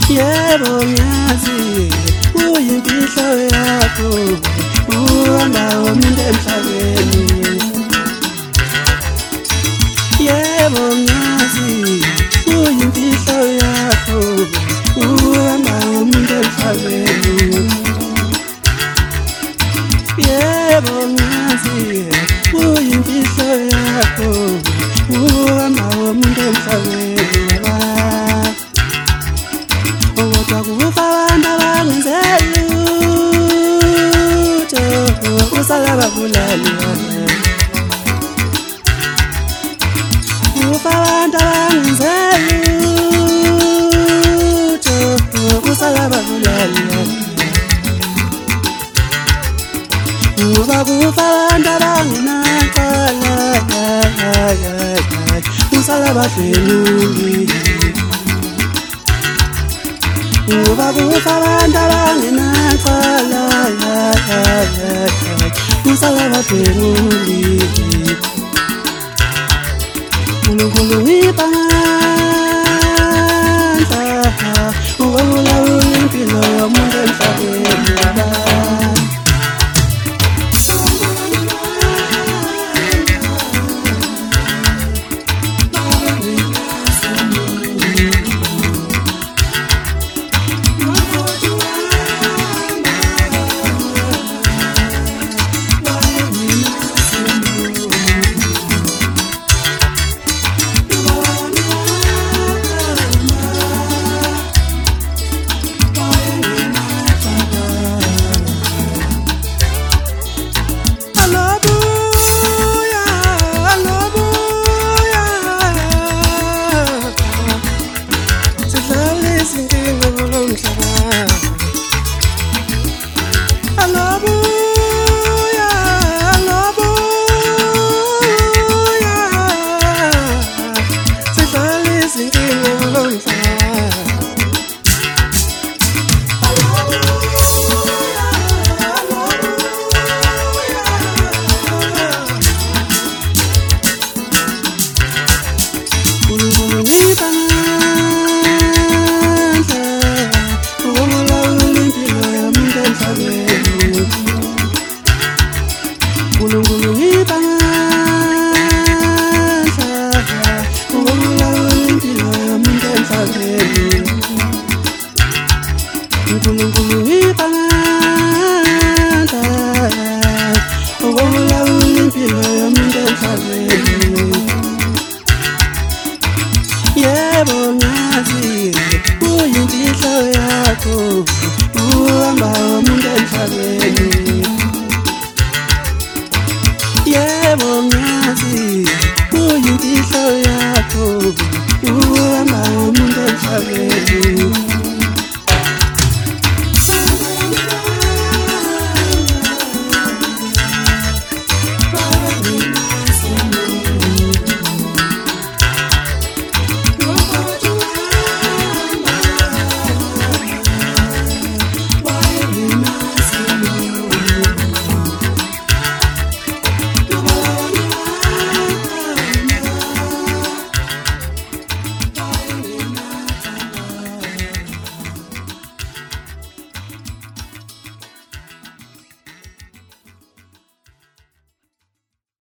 Yebo ngiyazi kuyimfihlo yakho uhamba umuntu emhlabeni. Yebo ngiyazi kuyimfihlo yakho uhamba umuntu emhlabeni. Yebo ngiyazi kuyimfihlo yakho uhamba umuntu emhlabeni. Kodwa kufa abantu abangenzeli lutho usala babulali. Kufa abantu abangenzeli lutho usala babulali. Ngoba kufa abantu abangenacala usala badlwenguli. Ngoba kufa abantu abangenacala usala badlwenguli. Unkulunkulu ngipha amandla ukulawula impilo yomuntu emhlabeni. Unkulunkulu ngipha amandla ukulawula impilo yomuntu emhlabeni. Yebo ngiyazi kuyimfihlo yakho uhamba umuntu emhlabeni. Yebo ngiyazi kuyimfihlo yakho uhamba umuntu emhlabeni.